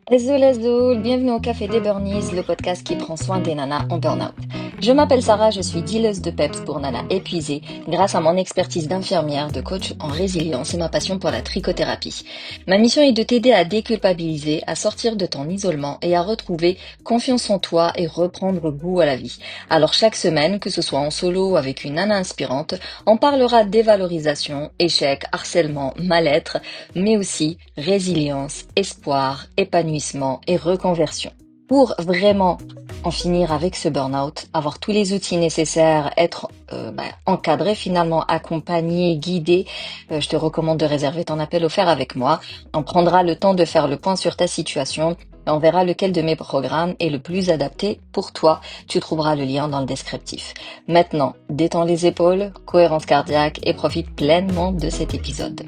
Bienvenue au Café des Burnies, le podcast qui prend soin des nanas en burn-out. Je m'appelle Sarah, je suis dealeuse de peps pour nanas épuisées grâce à mon expertise d'infirmière, de coach en résilience et ma passion pour la trichothérapie. Ma mission est de t'aider à déculpabiliser, à sortir de ton isolement et à retrouver confiance en toi et reprendre goût à la vie. Alors chaque semaine, que ce soit en solo ou avec une nana inspirante, on parlera dévalorisation, échec, harcèlement, mal-être, mais aussi résilience, espoir, épanouissement et reconversion. Pour vraiment en finir avec ce burn-out, avoir tous les outils nécessaires, être encadré finalement, accompagné, guidé, je te recommande de réserver ton appel offert avec moi. On prendra le temps de faire le point sur ta situation et on verra lequel de mes programmes est le plus adapté pour toi. Tu trouveras le lien dans le descriptif. Maintenant, détends les épaules, cohérence cardiaque et profite pleinement de cet épisode.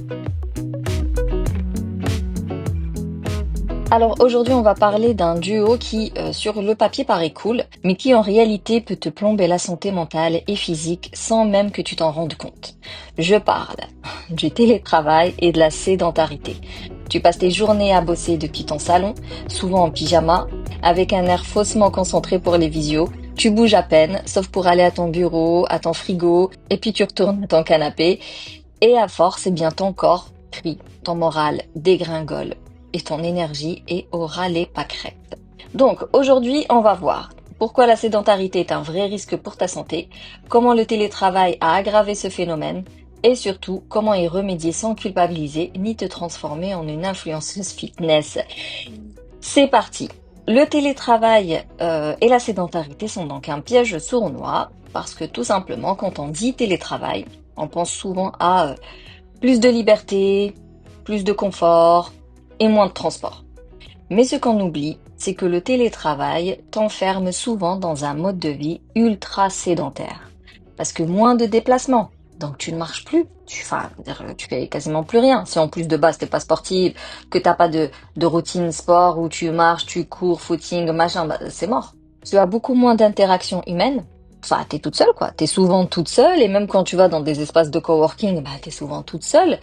Alors aujourd'hui, on va parler d'un duo qui, sur le papier, paraît cool, mais qui en réalité peut te plomber la santé mentale et physique sans même que tu t'en rendes compte. Je parle du télétravail et de la sédentarité. Tu passes tes journées à bosser depuis ton salon, souvent en pyjama, avec un air faussement concentré pour les visios. Tu bouges à peine, sauf pour aller à ton bureau, à ton frigo, et puis tu retournes à ton canapé. Et à force, eh bien ton corps crie, ton moral dégringole et ton énergie est au ras les pâquerettes. Donc aujourd'hui, on va voir pourquoi la sédentarité est un vrai risque pour ta santé, comment le télétravail a aggravé ce phénomène et surtout comment y remédier sans culpabiliser ni te transformer en une influenceuse fitness. C'est parti. Le télétravail et la sédentarité sont donc un piège sournois parce que tout simplement quand on dit télétravail, on pense souvent à plus de liberté, plus de confort et moins de transport. Mais ce qu'on oublie, c'est que le télétravail t'enferme souvent dans un mode de vie ultra sédentaire. Parce que moins de déplacements, donc tu ne marches plus, tu fais quasiment plus rien. Si en plus de base t'es pas sportive, que t'as pas de routine sport où tu marches, tu cours, footing, machin, c'est mort. Tu as beaucoup moins d'interactions humaines. Enfin, t'es toute seule, quoi. T'es souvent toute seule, et même quand tu vas dans des espaces de coworking, t'es souvent toute seule.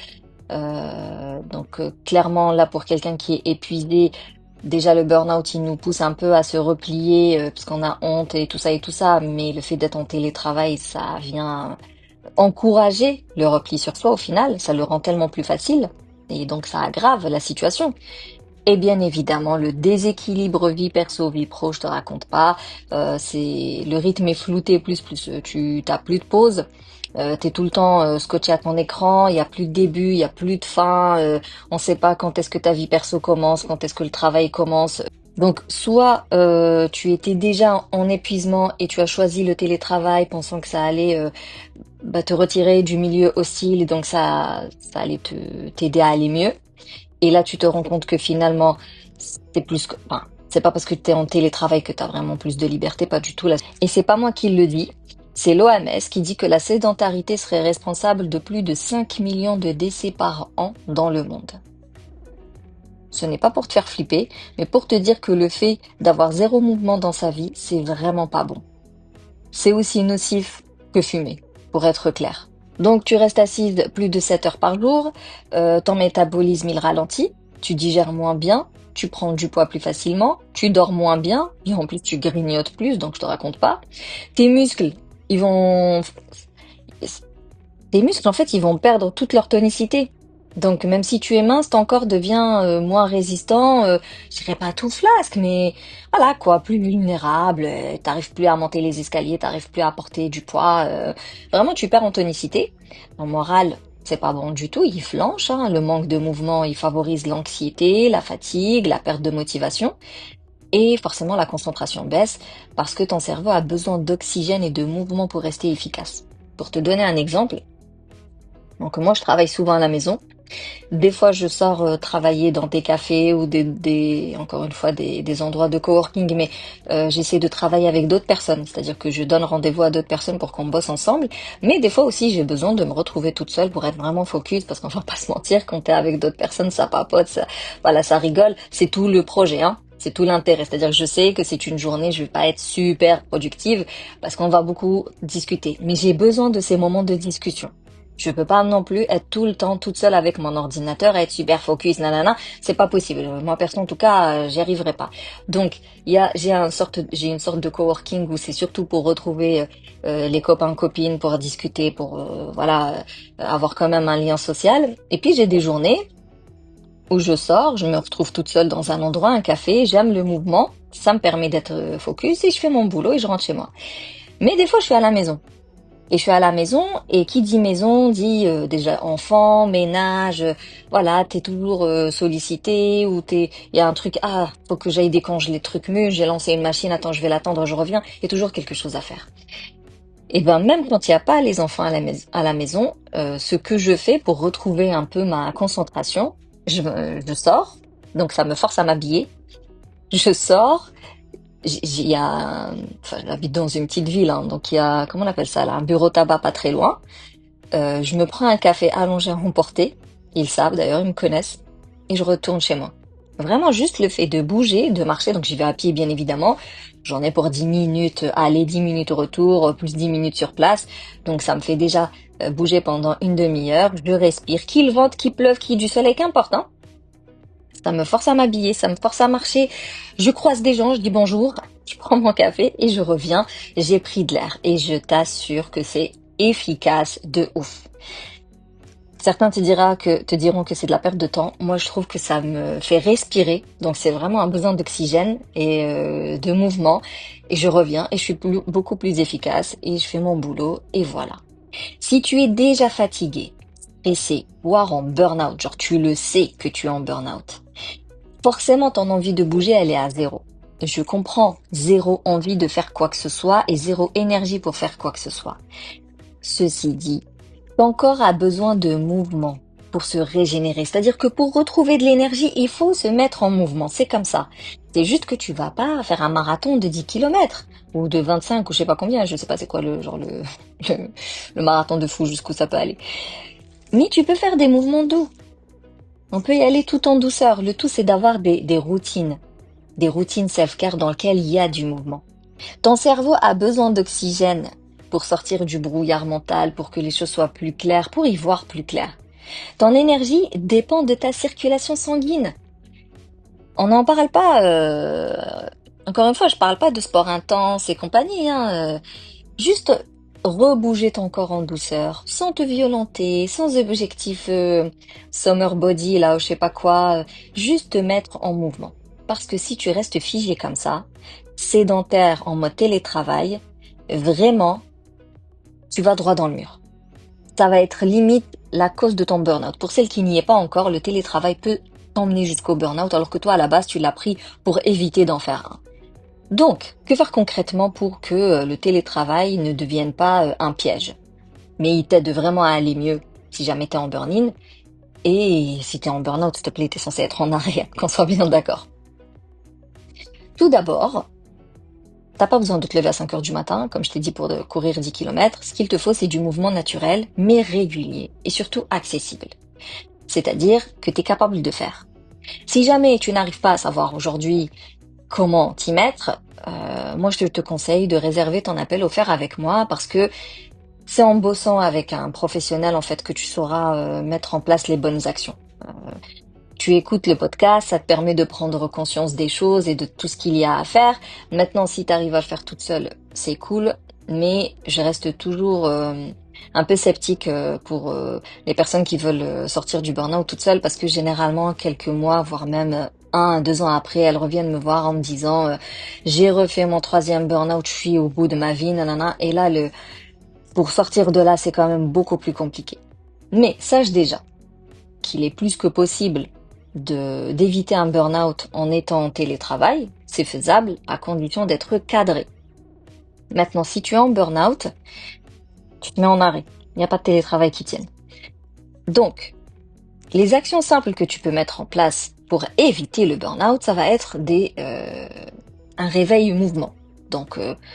Clairement, là, pour quelqu'un qui est épuisé, déjà le burn-out, il nous pousse un peu à se replier parce qu'on a honte et tout ça. Mais le fait d'être en télétravail, ça vient encourager le repli sur soi au final. Ça le rend tellement plus facile. Et donc, ça aggrave la situation. Et bien évidemment, le déséquilibre vie perso, vie pro, je te raconte pas. Le rythme est flouté tu t'as plus de pause. T'es tout le temps scotché à ton écran. Il y a plus de début, il y a plus de fin. On sait pas quand est-ce que ta vie perso commence, quand est-ce que le travail commence. Donc soit tu étais déjà en épuisement et tu as choisi le télétravail pensant que ça allait te retirer du milieu hostile et donc ça allait t'aider à aller mieux. Et là, tu te rends compte que finalement, c'est pas parce que tu es en télétravail que tu as vraiment plus de liberté, pas du tout. Là. Et c'est pas moi qui le dis, c'est l'OMS qui dit que la sédentarité serait responsable de plus de 5 millions de décès par an dans le monde. Ce n'est pas pour te faire flipper, mais pour te dire que le fait d'avoir zéro mouvement dans sa vie, c'est vraiment pas bon. C'est aussi nocif que fumer, pour être clair. Donc tu restes assise plus de 7 heures par jour, ton métabolisme il ralentit, tu digères moins bien, tu prends du poids plus facilement, tu dors moins bien, et en plus tu grignotes plus, donc je te raconte pas. Tes muscles, ils vont... Tes muscles en fait ils vont perdre toute leur tonicité. Donc même si tu es mince, ton corps devient moins résistant, je dirais pas tout flasque, mais voilà quoi, plus vulnérable, t'arrives plus à monter les escaliers, t'arrives plus à porter du poids, vraiment tu perds en tonicité. Ton moral, c'est pas bon du tout, il flanche, hein, le manque de mouvement, il favorise l'anxiété, la fatigue, la perte de motivation, et forcément la concentration baisse, parce que ton cerveau a besoin d'oxygène et de mouvement pour rester efficace. Pour te donner un exemple, donc moi je travaille souvent à la maison. Des fois, je sors travailler dans des cafés ou encore une fois, des endroits de coworking, mais j'essaie de travailler avec d'autres personnes, c'est-à-dire que je donne rendez-vous à d'autres personnes pour qu'on bosse ensemble. Mais des fois aussi, j'ai besoin de me retrouver toute seule pour être vraiment focus, parce qu'on va pas se mentir, quand t'es avec d'autres personnes, ça papote, ça rigole, c'est tout le projet, hein. C'est tout l'intérêt, c'est-à-dire que je sais que c'est une journée, je vais pas être super productive parce qu'on va beaucoup discuter. Mais j'ai besoin de ces moments de discussion. Je peux pas non plus être tout le temps toute seule avec mon ordinateur, être super focus, nanana. C'est pas possible. Moi, perso, en tout cas, j'y arriverai pas. Donc, j'ai une sorte de coworking où c'est surtout pour retrouver les copains, copines, pour discuter, pour, avoir quand même un lien social. Et puis, j'ai des journées où je sors, je me retrouve toute seule dans un endroit, un café, j'aime le mouvement, ça me permet d'être focus et je fais mon boulot et je rentre chez moi. Mais des fois, je suis à la maison. Et je suis à la maison, et qui dit maison dit déjà enfant, ménage, voilà, t'es toujours sollicité, ou il y a un truc, faut que j'aille décongeler les trucs mûrs, j'ai lancé une machine, attends, je vais l'attendre, je reviens, il y a toujours quelque chose à faire. Et ben même quand il n'y a pas les enfants à la maison, ce que je fais pour retrouver un peu ma concentration, je sors, donc ça me force à m'habiller, je sors, il y a, enfin, j'habite dans une petite ville, hein, donc il y a, comment on appelle ça là, un bureau tabac pas très loin. Je me prends un café allongé à emporter. Ils savent d'ailleurs, ils me connaissent. Et je retourne chez moi. Vraiment juste le fait de bouger, de marcher. Donc j'y vais à pied bien évidemment. J'en ai pour 10 minutes aller, 10 minutes au retour, plus 10 minutes sur place. Donc ça me fait déjà bouger pendant une demi-heure. Je respire, qu'il vente, qu'il pleuve, qu'il y ait du soleil, qu'importe, hein. Ça me force à m'habiller, ça me force à marcher. Je croise des gens, je dis bonjour, je prends mon café et je reviens. J'ai pris de l'air et je t'assure que c'est efficace de ouf. Certains te diront que c'est de la perte de temps. Moi, je trouve que ça me fait respirer. Donc, c'est vraiment un besoin d'oxygène et de mouvement. Et je reviens et je suis beaucoup plus efficace et je fais mon boulot et voilà. Si tu es déjà fatigué, stressé, voire en burn-out, genre tu le sais que tu es en burn-out, forcément ton envie de bouger, elle est à zéro. Je comprends, zéro envie de faire quoi que ce soit et zéro énergie pour faire quoi que ce soit. Ceci dit, ton corps a besoin de mouvement pour se régénérer. C'est-à-dire que pour retrouver de l'énergie, il faut se mettre en mouvement. C'est comme ça. C'est juste que tu vas pas faire un marathon de 10 kilomètres ou de 25 ou je sais pas combien. Je sais pas c'est quoi le marathon de fou jusqu'où ça peut aller. Mais tu peux faire des mouvements doux. On peut y aller tout en douceur. Le tout, c'est d'avoir des routines. Des routines self-care dans lesquelles il y a du mouvement. Ton cerveau a besoin d'oxygène pour sortir du brouillard mental, pour que les choses soient plus claires, pour y voir plus clair. Ton énergie dépend de ta circulation sanguine. On n'en parle pas, encore une fois, je parle pas de sport intense et compagnie, hein, juste rebouger ton corps en douceur, sans te violenter, sans objectif summer body, là, ou je sais pas quoi, juste te mettre en mouvement. Parce que si tu restes figé comme ça, sédentaire en mode télétravail, vraiment, tu vas droit dans le mur. Ça va être limite la cause de ton burn-out. Pour celle qui n'y est pas encore, le télétravail peut t'emmener jusqu'au burn-out, alors que toi, à la base, tu l'as pris pour éviter d'en faire un. Donc, que faire concrètement pour que le télétravail ne devienne pas un piège? Mais il t'aide vraiment à aller mieux si jamais t'es en burn-in. Et si t'es en burn-out, s'il te plaît, t'es censé être en arrêt, qu'on soit bien d'accord. Tout d'abord, t'as pas besoin de te lever à 5 heures du matin, comme je t'ai dit, pour courir 10 kilomètres. Ce qu'il te faut, c'est du mouvement naturel, mais régulier, et surtout accessible. C'est-à-dire que t'es capable de faire. Si jamais tu n'arrives pas à savoir aujourd'hui comment t'y mettre, moi je te conseille de réserver ton appel offert avec moi, parce que c'est en bossant avec un professionnel en fait que tu sauras mettre en place les bonnes actions. Tu écoutes le podcast, ça te permet de prendre conscience des choses et de tout ce qu'il y a à faire. Maintenant, si tu arrives à le faire toute seule, c'est cool, mais je reste toujours un peu sceptique pour les personnes qui veulent sortir du burn-out toute seule, parce que généralement, quelques mois, voire même 1 à 2 ans après, elles reviennent me voir en me disant j'ai refait mon 3e burn-out, je suis au bout de ma vie, nanana. Et là, pour sortir de là, c'est quand même beaucoup plus compliqué. Mais sache déjà qu'il est plus que possible d'éviter un burn-out en étant en télétravail. C'est faisable à condition d'être cadré. Maintenant, si tu es en burn-out, tu te mets en arrêt. Il n'y a pas de télétravail qui tienne. Donc, les actions simples que tu peux mettre en place pour éviter le burn-out, ça va être un réveil mouvement. Donc,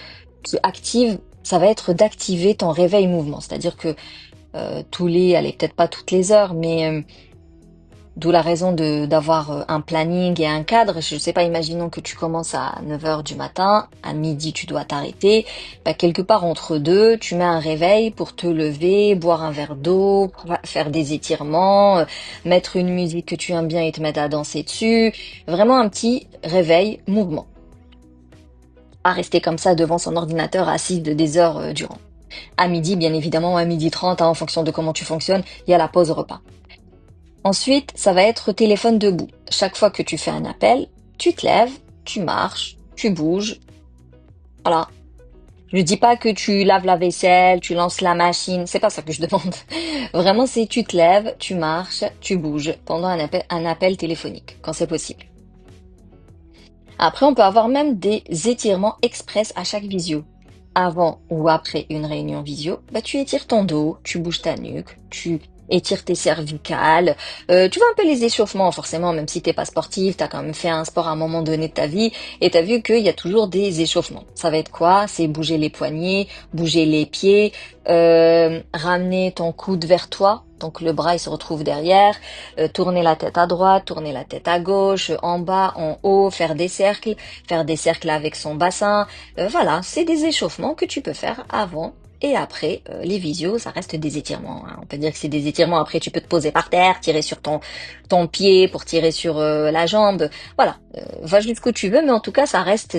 ça va être d'activer ton réveil mouvement. C'est-à-dire que allez, peut-être pas toutes les heures, mais D'où la raison d'avoir un planning et un cadre. Je sais pas, imaginons que tu commences à 9 heures du matin, à midi tu dois t'arrêter. Bah, quelque part entre deux, tu mets un réveil pour te lever, boire un verre d'eau, faire des étirements, mettre une musique que tu aimes bien et te mettre à danser dessus. Vraiment un petit réveil mouvement. Pas rester comme ça devant son ordinateur assise des heures durant. À midi, bien évidemment, à midi 30, hein, en fonction de comment tu fonctionnes, il y a la pause repas. Ensuite, ça va être téléphone debout. Chaque fois que tu fais un appel, tu te lèves, tu marches, tu bouges. Voilà. Je dis pas que tu laves la vaisselle, tu lances la machine, c'est pas ça que je demande. Vraiment, c'est tu te lèves, tu marches, tu bouges pendant un appel téléphonique, quand c'est possible. Après, on peut avoir même des étirements express à chaque visio. Avant ou après une réunion visio, bah, tu étires ton dos, tu bouges ta nuque, tu étires tes cervicales, tu vois un peu les échauffements forcément, même si t'es pas sportif, t'as quand même fait un sport à un moment donné de ta vie et t'as vu qu'il y a toujours des échauffements. Ça va être quoi? C'est bouger les poignets, bouger les pieds, ramener ton coude vers toi, donc le bras il se retrouve derrière, tourner la tête à droite, tourner la tête à gauche, en bas, en haut, faire des cercles avec son bassin. Voilà, c'est des échauffements que tu peux faire avant et après les visios, ça reste des étirements, hein. On peut dire que c'est des étirements. Après, tu peux te poser par terre, tirer sur ton pied pour tirer sur la jambe. Voilà, va jusqu'où tu veux, mais en tout cas, ça reste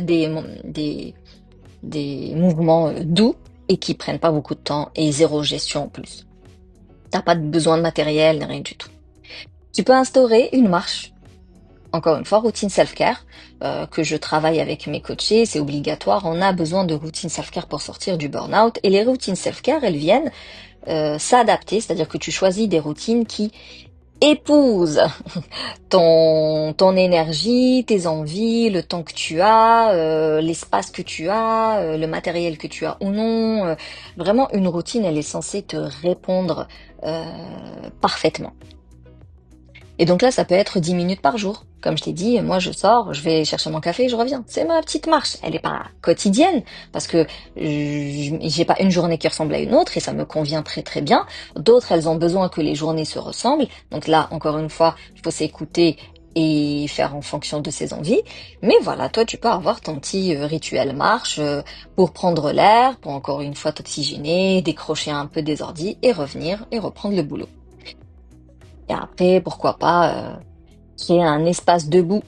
des mouvements doux et qui prennent pas beaucoup de temps et zéro gestion en plus. T'as pas besoin de matériel, rien du tout. Tu peux instaurer une marche. Encore une fois, routine self-care, que je travaille avec mes coachés, c'est obligatoire. On a besoin de routine self-care pour sortir du burn-out. Et les routines self-care, elles viennent s'adapter, c'est-à-dire que tu choisis des routines qui épousent ton énergie, tes envies, le temps que tu as, l'espace que tu as, le matériel que tu as ou non. Vraiment, une routine, elle est censée te répondre parfaitement. Et donc là, ça peut être 10 minutes par jour. Comme je t'ai dit, moi je sors, je vais chercher mon café et je reviens. C'est ma petite marche. Elle n'est pas quotidienne parce que j'ai pas une journée qui ressemble à une autre et ça me convient très très bien. D'autres, elles ont besoin que les journées se ressemblent. Donc là, encore une fois, il faut s'écouter et faire en fonction de ses envies. Mais voilà, toi, tu peux avoir ton petit rituel marche pour prendre l'air, pour encore une fois t'oxygéner, décrocher un peu des ordis et revenir et reprendre le boulot. Et après, pourquoi pas créer un espace debout,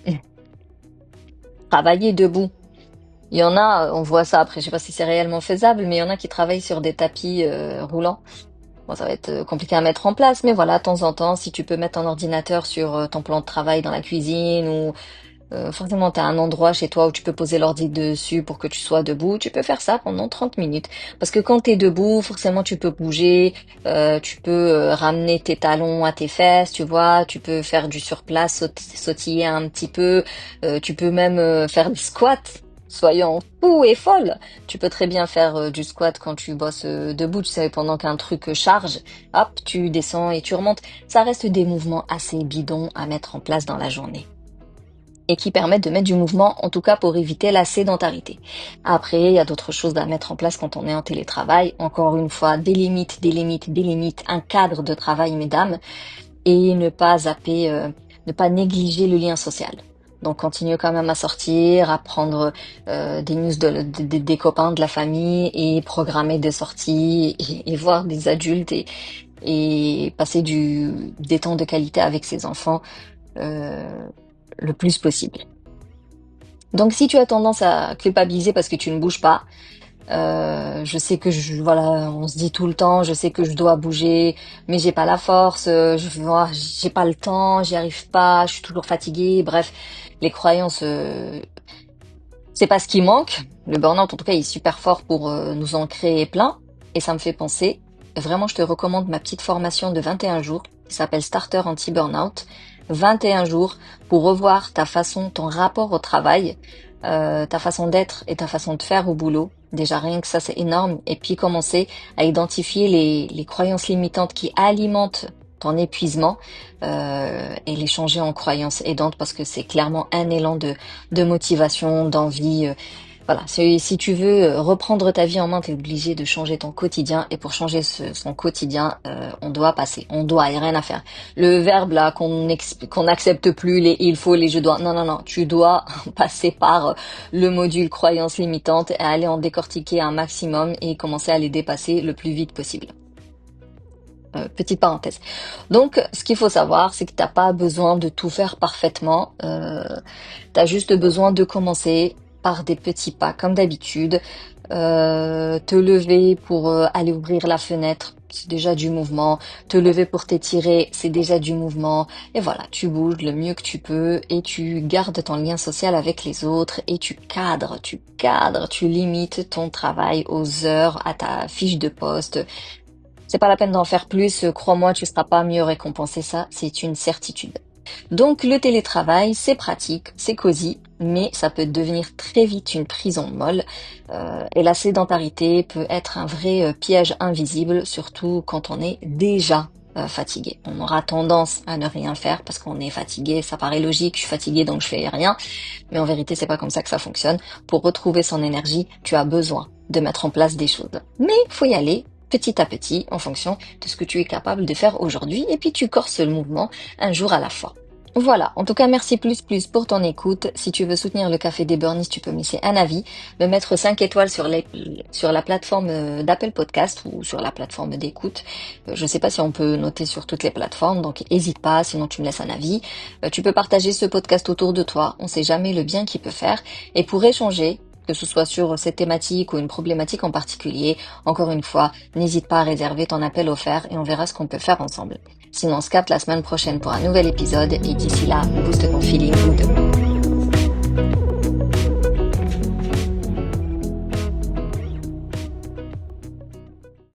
travailler debout. Il y en a, on voit ça après, je sais pas si c'est réellement faisable, mais il y en a qui travaillent sur des tapis roulants. Bon, ça va être compliqué à mettre en place, mais voilà, de temps en temps, si tu peux mettre ton ordinateur sur ton plan de travail dans la cuisine ou forcément, tu as un endroit chez toi où tu peux poser l'ordi dessus pour que tu sois debout. Tu peux faire ça pendant 30 minutes. Parce que quand tu es debout, forcément, tu peux bouger, tu peux ramener tes talons à tes fesses, tu vois, tu peux faire du surplace, sautiller un petit peu, tu peux même faire du squat. Soyons fous et folles. Tu peux très bien faire du squat quand tu bosses debout, tu sais, pendant qu'un truc charge, hop, tu descends et tu remontes. Ça reste des mouvements assez bidons à mettre en place dans la journée et qui permettent de mettre du mouvement, en tout cas pour éviter la sédentarité. Après, il y a d'autres choses à mettre en place quand on est en télétravail. Encore une fois, des limites, des limites, des limites, un cadre de travail, mesdames, et ne pas zapper, ne pas négliger le lien social. Donc continuer quand même à sortir, à prendre des news des copains, de la famille et programmer des sorties et voir des adultes et passer des temps de qualité avec ses enfants. Euh, le plus possible. Donc si tu as tendance à culpabiliser parce que tu ne bouges pas, je sais que voilà, on se dit tout le temps, je sais que je dois bouger, mais j'ai pas la force, j'ai pas le temps, j'y arrive pas, je suis toujours fatiguée. Bref, les croyances, c'est pas ce qui manque. Le burn-out, en tout cas, il est super fort pour nous en créer plein. Et ça me fait penser, vraiment, je te recommande ma petite formation de 21 jours qui s'appelle Starter Anti-Burnout. 21 jours pour revoir ta façon, ton rapport au travail, ta façon d'être et ta façon de faire au boulot. Déjà, rien que ça, c'est énorme. Et puis, commencer à identifier les croyances limitantes qui alimentent ton épuisement et les changer en croyances aidantes parce que c'est clairement un élan de motivation, d'envie. Voilà, si tu veux reprendre ta vie en main, tu es obligé de changer ton quotidien. Et pour changer son quotidien, on doit passer. On doit, il n'y a rien à faire. Le verbe là qu'on n'accepte plus, les il faut, les je dois. Non, non, non. Tu dois passer par le module croyances limitantes et aller en décortiquer un maximum et commencer à les dépasser le plus vite possible. Petite parenthèse. Donc, ce qu'il faut savoir, c'est que t'as pas besoin de tout faire parfaitement. T'as juste besoin de commencer par des petits pas, comme d'habitude. Te lever pour aller ouvrir la fenêtre, c'est déjà du mouvement. Te lever pour t'étirer, c'est déjà du mouvement. Et voilà, tu bouges le mieux que tu peux et tu gardes ton lien social avec les autres et tu cadres, tu limites ton travail aux heures, à ta fiche de poste. C'est pas la peine d'en faire plus, crois-moi, tu seras pas mieux récompensé, ça, c'est une certitude. Donc le télétravail, c'est pratique, c'est cosy, mais ça peut devenir très vite une prison molle. Et la sédentarité peut être un vrai piège invisible, surtout quand on est déjà fatigué. On aura tendance à ne rien faire parce qu'on est fatigué, ça paraît logique, je suis fatigué donc je fais rien, mais en vérité c'est pas comme ça que ça fonctionne. Pour retrouver son énergie, tu as besoin de mettre en place des choses. Mais faut y aller petit à petit en fonction de ce que tu es capable de faire aujourd'hui et puis tu corses le mouvement un jour à la fois. Voilà, en tout cas merci plus pour ton écoute. Si tu veux soutenir le Café des Burnies, tu peux me laisser un avis, me mettre 5 étoiles sur la plateforme d'Apple Podcast ou sur la plateforme d'écoute. Je sais pas si on peut noter sur toutes les plateformes, donc hésite pas, sinon tu me laisses un avis. Tu peux partager ce podcast autour de toi, on sait jamais le bien qu'il peut faire. Et pour échanger, que ce soit sur cette thématique ou une problématique en particulier, encore une fois, n'hésite pas à réserver ton appel offert et on verra ce qu'on peut faire ensemble. Sinon, on se capte la semaine prochaine pour un nouvel épisode et d'ici là, booste ton feeling ou deux.